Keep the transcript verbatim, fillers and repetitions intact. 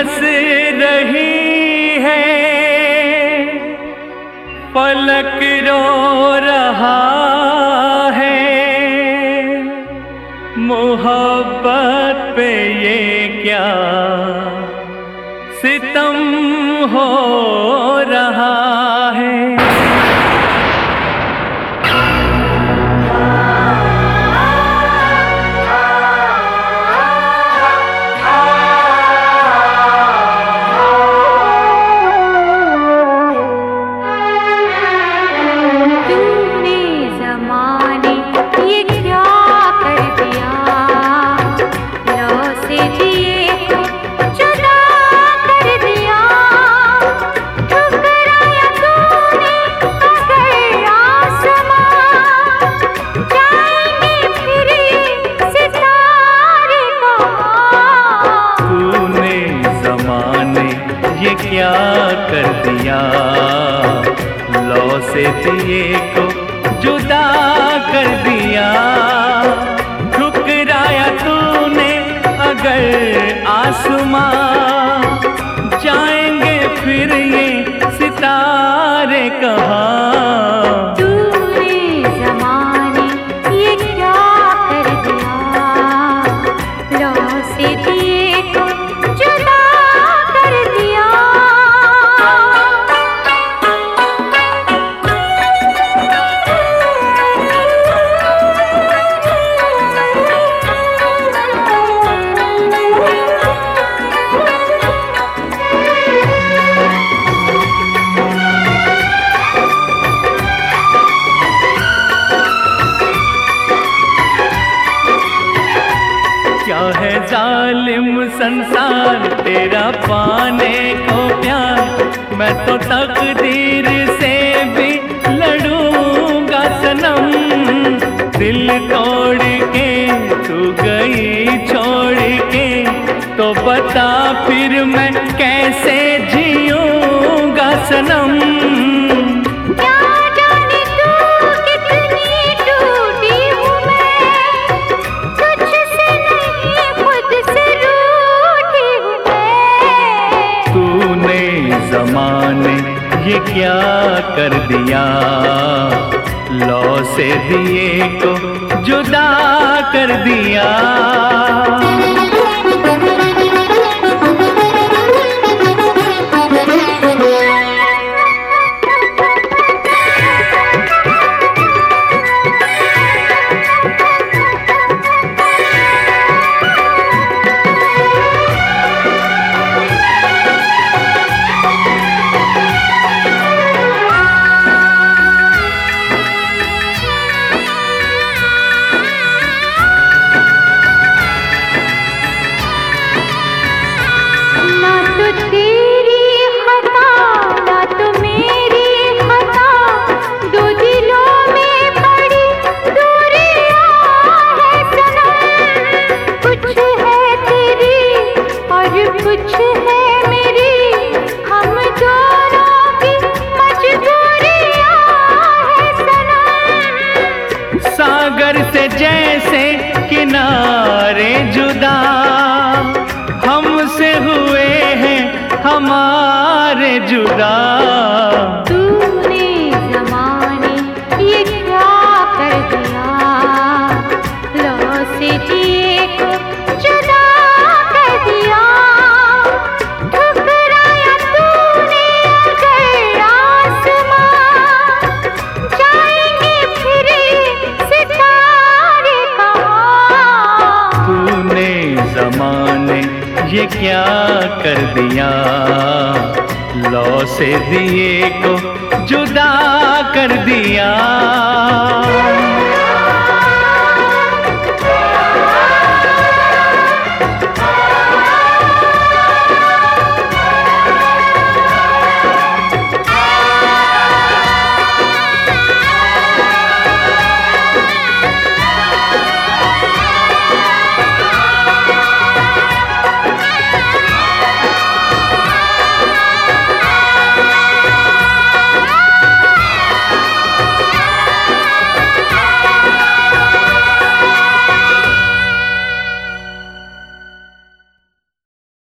हंस रही है, फलक रो रहा है। मोहब्बत पे ये क्या सितम हो रहा है। ये क्या कर दिया, लौ से दिए को जुदा कर दिया। ठुकराया तूने अगर आसमां, जाएंगे फिर ये सितारे कहाँ। तूने ज़माने ये क्या कर दिया, लौ से दिए को जुदा कर दिया। क्या है जालिम संसार तेरा पाने को प्यार, मैं तो तकदीर से भी लड़ूंगा सनम। दिल तोड़ के तू गई छोड़ के, तो बता फिर मैं कैसे जीऊंगा सनम। ज़माने ये क्या कर दिया, लौ से दिए को जुदा कर दिया। कुछ है मेरी, हम दोनों की मजबूरियां है सनम। सागर से जैसे किनारे जुदा, हमसे हुए हैं हमारे जुदा। तूने ज़माने ये क्या कर दिया, लौ से दिए को जुदा कर दिया। ज़माने ये क्या कर दिया, लौ से दिए को जुदा कर दिया।